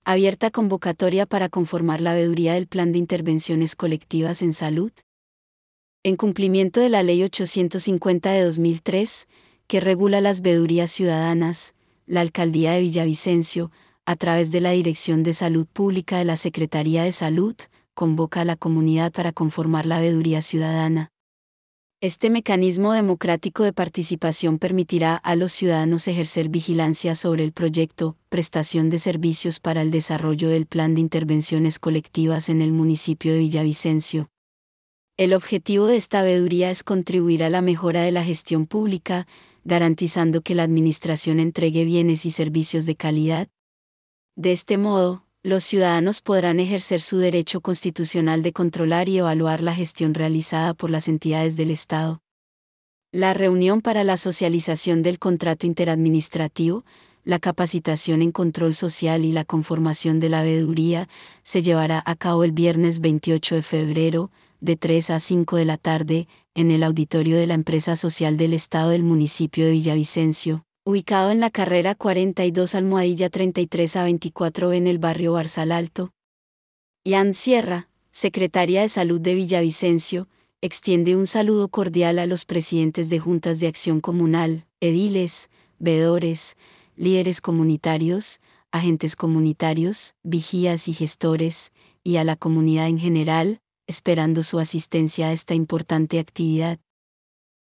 Abierta convocatoria para conformar la veeduría del Plan de Intervenciones Colectivas en Salud. En cumplimiento de la Ley 850 de 2003, que regula las veedurías ciudadanas, la Alcaldía de Villavicencio, a través de la Dirección de Salud Pública de la Secretaría de Salud, convoca a la comunidad para conformar la veeduría ciudadana. Este mecanismo democrático de participación permitirá a los ciudadanos ejercer vigilancia sobre el proyecto, prestación de servicios para el desarrollo del Plan de Intervenciones Colectivas en el municipio de Villavicencio. El objetivo de esta veeduría es contribuir a la mejora de la gestión pública, garantizando que la administración entregue bienes y servicios de calidad. De este modo, los ciudadanos podrán ejercer su derecho constitucional de controlar y evaluar la gestión realizada por las entidades del Estado. La reunión para la socialización del contrato interadministrativo, la capacitación en control social y la conformación de la veeduría se llevará a cabo el viernes 28 de febrero, de 3 a 5 de la tarde, en el auditorio de la Empresa Social del Estado del municipio de Villavicencio, ubicado en la carrera 42 / 33 a 24 en el barrio Barzalalto. Ian Sierra, secretaria de Salud de Villavicencio, extiende un saludo cordial a los presidentes de juntas de acción comunal, ediles, veedores, líderes comunitarios, agentes comunitarios, vigías y gestores, y a la comunidad en general, esperando su asistencia a esta importante actividad.